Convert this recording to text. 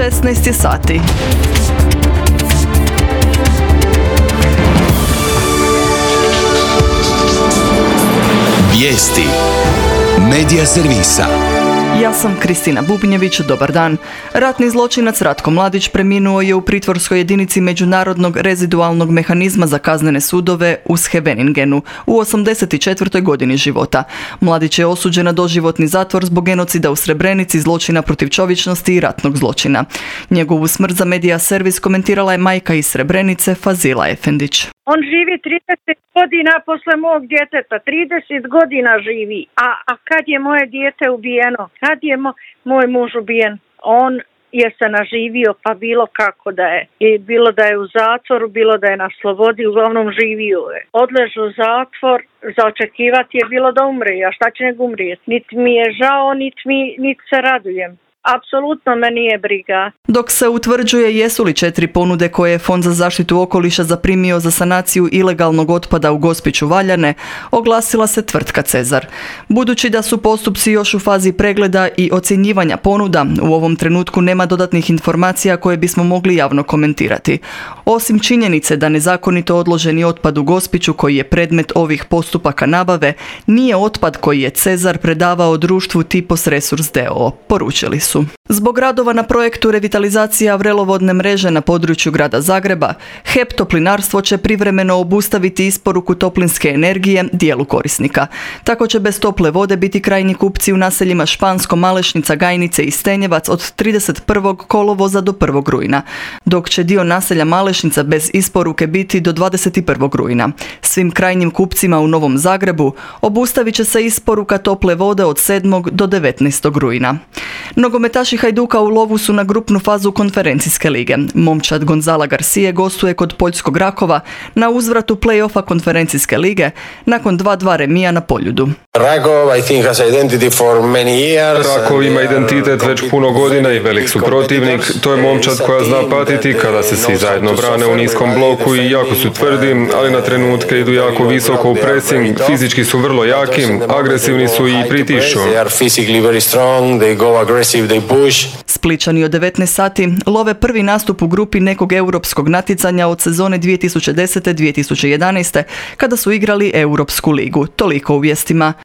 16 je sati. Vijesti Medija servisa. Ja sam Kristina Bubnjević, dobar dan. Ratni zločinac Ratko Mladić preminuo je u pritvorskoj jedinici Međunarodnog rezidualnog mehanizma za kaznene sudove u Scheveningenu u 84. godini života. Mladić je osuđen na doživotni zatvor zbog genocida u Srebrenici, zločina protiv čovječnosti i ratnog zločina. Njegovu smrt za Medija servis komentirala je majka iz Srebrenice, Fazila Efendić. On živi 30 godina posle mog djeteta, 30 godina živi. A kad je moje dijete ubijeno, kad je moj muž ubijen, on je se naživio, pa bilo kako da je. I bilo da je u zatvoru, bilo da je na slobodi, uglavnom živio je. Odležu u zatvor, za očekivati je bilo da umre, a šta će nego umrijeti? Niti mi je žao, niti se radujem. Apsolutno me nije briga. Dok se utvrđuje jesu li 4 ponude koje je Fond za zaštitu okoliša zaprimio za sanaciju ilegalnog otpada u Gospiću valjane, oglasila se tvrtka Cezar. Budući da su postupci još u fazi pregleda i ocjenjivanja ponuda, u ovom trenutku nema dodatnih informacija koje bismo mogli javno komentirati. Osim činjenice da nezakonito odloženi otpad u Gospiću koji je predmet ovih postupaka nabave, nije otpad koji je Cezar predavao društvu Tipos Resurs d.o.o., poručili su. Zbog radova na projektu revitalizacija vrelovodne mreže na području grada Zagreba, HEP Toplinarstvo će privremeno obustaviti isporuku toplinske energije dijelu korisnika. Tako će bez tople vode biti krajnji kupci u naseljima Špansko, Malešnica, Gajnice i Stenjevac od 31. kolovoza do 1. rujna, dok će dio naselja Malešnica bez isporuke biti do 21. rujna. Svim krajnjim kupcima u Novom Zagrebu obustavit će se isporuka tople vode od 7. do 19. rujna. Nogometaši Hajduka u lovu su na grupnu fazu konferencijske lige. Momčad Gonzala Garcije gostuje kod poljskog Rakova na uzvratu play-offa konferencijske lige nakon 2-2 remija na Poljudu. Rakov ima identitet već puno godina i velik su protivnik. To je momčad koja zna patiti kada se svi zajedno brane u niskom bloku i jako su tvrdi, ali na trenutke idu jako visoko u pressing, fizički su vrlo jaki, agresivni su i pritišću. Splićani od 19 sati love prvi nastup u grupi nekog europskog natjecanja od sezone 2010-2011. kada su igrali Europsku ligu. Toliko u vijestima.